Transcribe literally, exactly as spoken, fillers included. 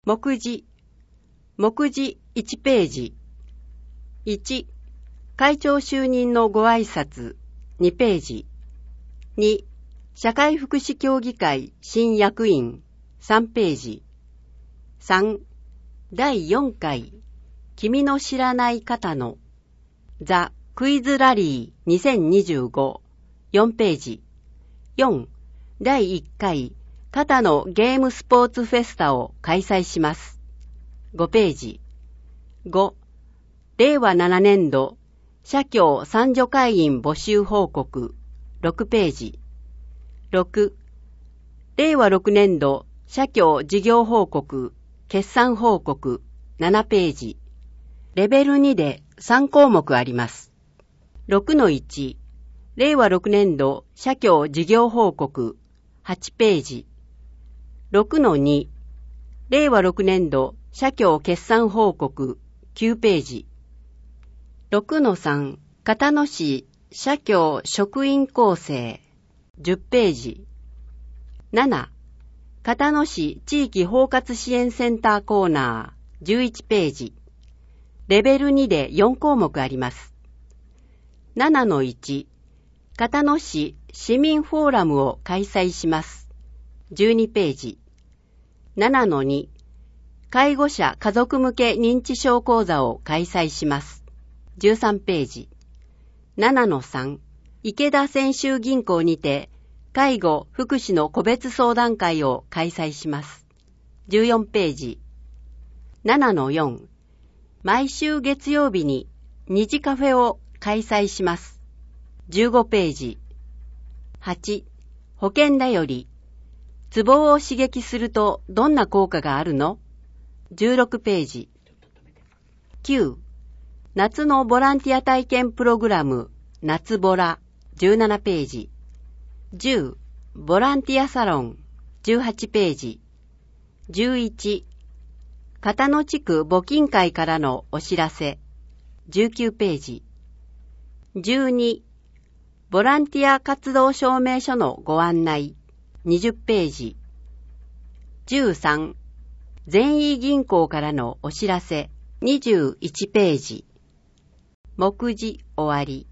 目次。目次いちページ。いち、会長就任のご挨拶にページ。に、社会福祉協議会新役員さんページ。さん、だいよんかい君の知らない方のザ・クイズラリーにせんにじゅうごよんページ。よん、だいいっかい肩のゲームスポーツフェスタを開催しますごページ。ご、れいわななねんど社協参助会員募集報告ろくページ。ろく、れいわろくねんど社協事業報告決算報告ななページ。レベルにでさんこうもくあります。ろくのいち、れいわろくねんど社協事業報告はちページ。ろくのに、れいわろくねんど社協決算報告きゅうページ。ろくのさん、片野市社協職員構成じゅっページ。なな、片野市地域包括支援センターコーナーじゅういちページ。レベルにでよんこうもくあります。ななのいち、片野市市民フォーラムを開催します。じゅうにページ。ななのに、介護者家族向け認知症講座を開催します。じゅうさんページ。ななのさん、池田泉州銀行にて介護・福祉の個別相談会を開催します。じゅうよんページ。ななのよん、毎週月曜日に虹カフェを開催します。じゅうごページ。はち、保険だより、ツボを刺激するとどんな効果があるの？じゅうろくページ。きゅう、夏のボランティア体験プログラム夏ボラじゅうななページ。じゅう、ボランティアサロンじゅうはちページ。じゅういち、片野地区募金会からのお知らせじゅうきゅうページ。じゅうに、ボランティア活動証明書のご案内にじゅっページ。じゅうさん、善意銀行からのお知らせにじゅういちページ。目次終わり。